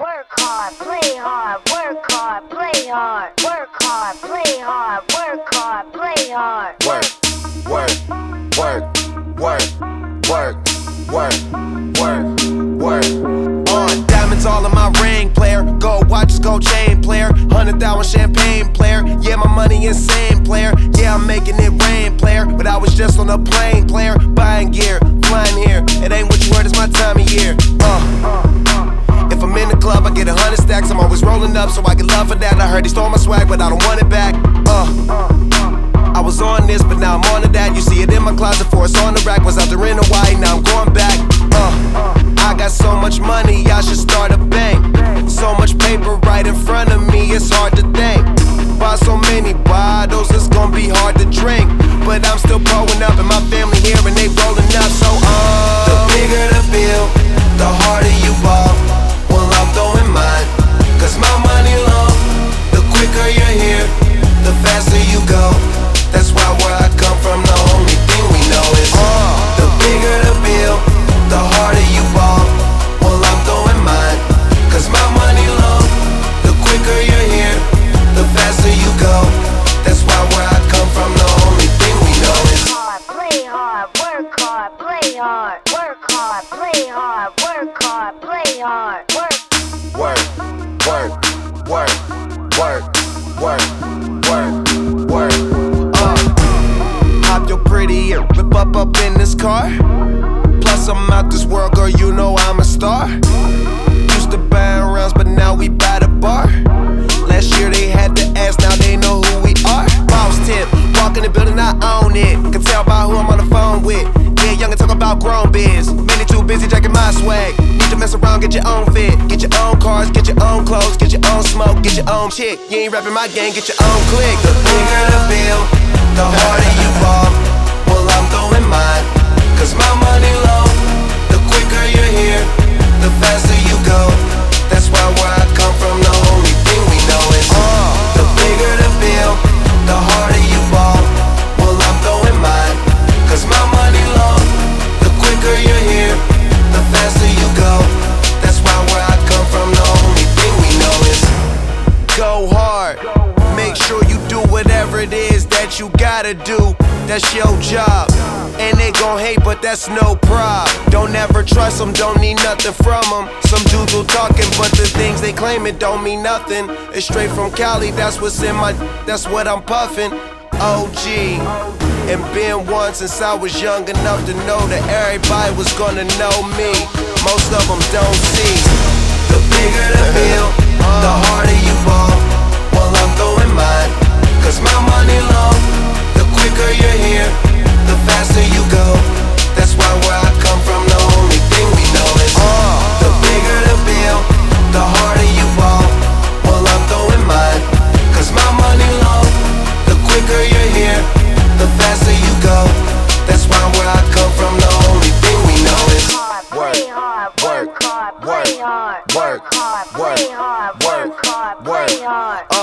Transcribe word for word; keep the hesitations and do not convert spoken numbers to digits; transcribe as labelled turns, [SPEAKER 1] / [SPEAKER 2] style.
[SPEAKER 1] work hard, play hard, work hard, play hard, work hard, play hard, work hard, play hard.
[SPEAKER 2] Work, work, work, work, work, work, work, work. On diamonds all in my ring, player. Gold watches, gold chain, player. Hundred thousand champagne, player. Yeah, my money insane, player. Yeah, I'm making it rain, player. But I was just on a plane, player. Buying gear, flying here. It ain't what you heard, it's my time of year. Uh. If I'm in the club, I get a hundred stacks. I'm always rolling up, so I get love for that. I heard he stole my swag, but I don't want it back. Uh. I was on this, but now I'm on to that. You see it in my closet, for it's on the rack. Was out there in Hawaii, now I'm going back. Uh. I got so much money, I should start a bank. So much paper right in front of me, it's hard to think. Buy so many bottles, it's gonna be hard to drink. But I'm still growing up, and my family here, and they rolling up. So uh, the bigger the bill, the harder you ball. Well, I'm throwing mine, cause my money long. The quicker you're here, the faster you go. That's why where I come from, the only thing we know is uh, the bigger the bill, the harder you ball. Well, I'm throwing mine, cause my money long. The quicker you're here, the faster you go. That's why where I come from, the only thing we know is
[SPEAKER 1] hard, play hard, work hard, play hard, work hard, play hard, work hard, play hard, work,
[SPEAKER 2] work, work, work, work, work, work, work. Uh, hop your pretty and rip up up in this car. Plus I'm out this world, girl, you know I'm a star. Used to buy rounds, but now we buy the bar. Last year they had to ask, now they know who we are. Boss tip, walk in the building, I own it. Can tell by who I'm on the phone with. Yeah, young and talk about grown biz. Many too busy jacking my swag. Need to mess around, get your own fit. Get your own cars, get your own clothes, get your own smoke, get your own chick. You ain't rapping my gang, get your own click. The bigger the bill, the harder you ball. Well, I'm throwing mine, cause my money low. The quicker you're here, the faster you go. That's why where I come from, the only thing we know is uh, the bigger the bill, the harder you ball. Well, I'm throwing mine, cause my money long. The quicker you're here, the faster you go. That's why where I come from, the only thing we know is go hard. Make sure you do whatever it is that you gotta do. That's your job. And they gon' hate, but that's no prob. Don't ever trust them, don't need nothing from them. Some dudes will talking, but the things they claim it don't mean nothing. It's straight from Cali, that's what's in my, that's what I'm puffin'. O G, and been one since I was young enough to know that everybody was gonna know me. Most of them don't see. The bigger the bill, the harder you ball. Well, I'm throwing mine, cause my money long. The quicker you're here, the faster you go. That's why where I come from, the only thing we know is uh, the bigger the bill, the harder you ball. Well, I'm throwing mine, cause my money long. The quicker you're here, the faster you go. That's why where I come from, the only thing we know is
[SPEAKER 1] work, work, work hard, play hard, work hard, play hard, work hard, play hard, work hard.